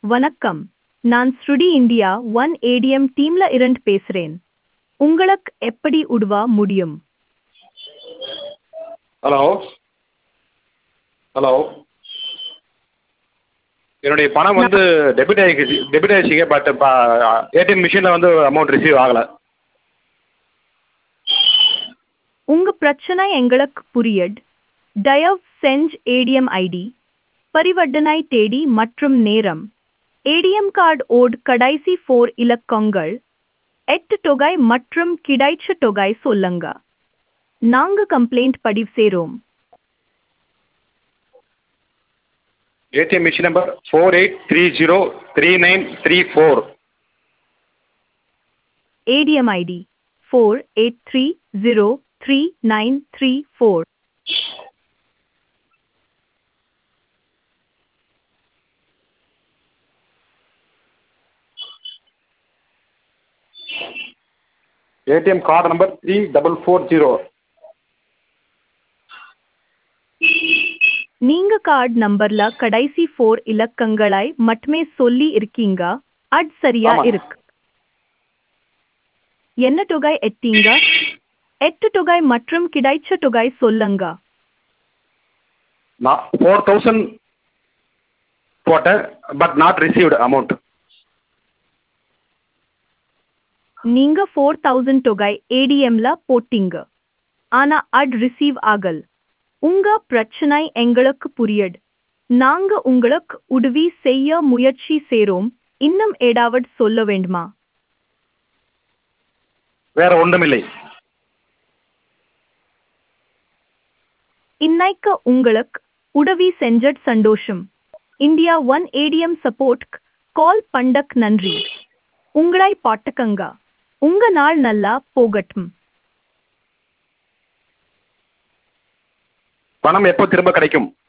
வணக்கம். நான் ஸ்ருடி India one ATM டீம்ல இருந்து பேசுறேன். உங்களுக்கு எப்படி உதவ முடியும்? ஹலோ ஹலோ என்னுடைய பணம் வந்து டெபிட் ஆகிடுச்சிங்க. பட் ஏடிஎம் மிஷினில் வந்து அமௌண்ட் ரிசீவ் ஆகலை. உங்க பிரச்சனை எங்களுக்கு புரியுது. தயவு செஞ்சு ஏடிஎம் ஐடி, பரிவர்த்தனை தேதி மற்றும் நேரம், ஏடிஎம் கார்டு ஓட் கடைசி 4 இலக்கங்கள், எட்டு தொகை மற்றும் கிடைச்ச தொகை சொல்லுங்க. நாங்க கம்ப்ளைண்ட் பதிவு செய்றோம். ATM machine number 48303934. ATM ID 48303934. ATM card number 3440. நீங்க கார்டு நம்பர்ல கடைசி 4 இலக்கங்களை மட்டுமே சொல்லி இருக்கீங்க. அது சரியா ஆமாம். இருக்கு. என்ன தொகை எட்டீங்க? எட்டு தொகை மற்றும் கிடைச்ச தொகை சொல்லுங்க. நான் 4000 போட்டேன், பட் நாட் ரிசீவ்டு அமௌண்ட். நீங்க 4000 தொகை ஏடிஎம்ல போட்டீங்க, ஆனா அது ரிசீவ் ஆகல். உங்க பிரச்சனை எங்களுக்கு புரியுது. நாங்க உங்களுக்கு உதவி செய்ய முயற்சி செய்றோம். இன்னும் ஏதாவது சொல்ல வேண்டுமா? வேற ஒன்றுமில்லை. இன்னைக்கு உங்களுக்கு உதவி செஞ்சது சந்தோஷம். India one ATM support call பண்ணக் நன்றி. உங்களை பாட்டுக்கங்க. உங்க நாள் நல்லா போகட்டும். பணம் எப்போ திரும்ப கிடைக்கும்?